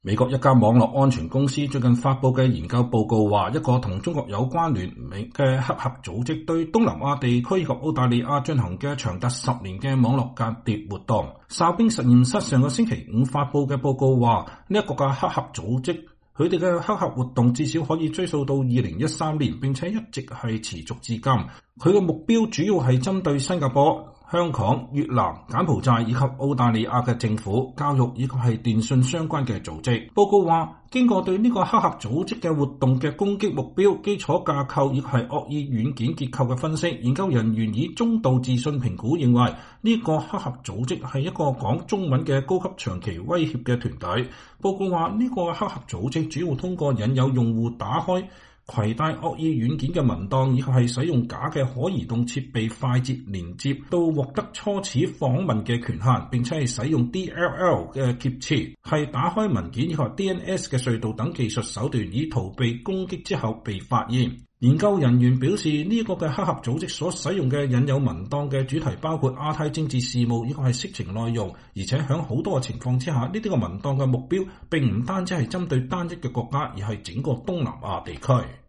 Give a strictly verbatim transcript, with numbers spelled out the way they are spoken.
美國一家網絡安全公司最近發佈嘅研究報告話，一個同中國有關聯嘅黑客組織對東南亞地區以及澳大利亞進行嘅長達十年嘅網絡間諜活動。哨兵實驗室上個星期五發佈嘅報告話，呢一個嘅黑客組織，佢哋嘅黑客活動至少可以追溯到二零一三年，並且一直係持續至今。佢嘅目標主要係針對新加坡、香港、越南、柬埔寨以及澳大利亞嘅政府、教育以及係電信相關嘅組織。報告話，經過對呢個黑客組織嘅活動嘅攻擊目標、基礎架構以及係惡意軟件結構嘅分析，研究人員以中度自信評估認為呢個黑客組織係一個講中文嘅高級長期威脅嘅團隊。報告話，呢個黑客組織主要通過引誘用戶打開攜帶惡意軟件嘅文檔，以及係使用假嘅可移動設備快捷連接，到獲得初始訪問嘅權限，並且係使用 D L L 嘅劫持，係打開文件以及 D N S 嘅隧道等技術手段，以逃避攻擊之後被發現。研究人員表示，呢一個嘅黑客組織所使用嘅引誘文檔嘅主題包括亞太政治事務，以及係色情內容，而且喺好多嘅情況之下，呢啲個文檔嘅目標並唔單止係針對單一嘅國家，而係整個東南亞地區。